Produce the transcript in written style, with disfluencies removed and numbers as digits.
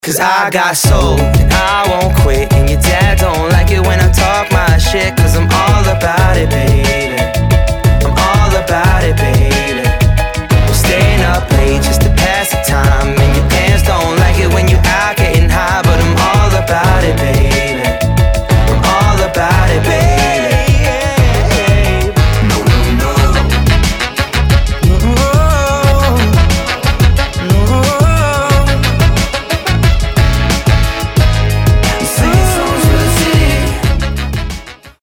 Cause I got soul and I won't quit. And your dad don't like it when I talk my shit, cause I'm all about it, baby.